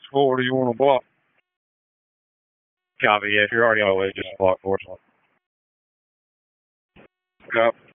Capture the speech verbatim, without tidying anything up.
What do you want to block? Copy. Yeah, if you're already on the way, just block force one. Copy.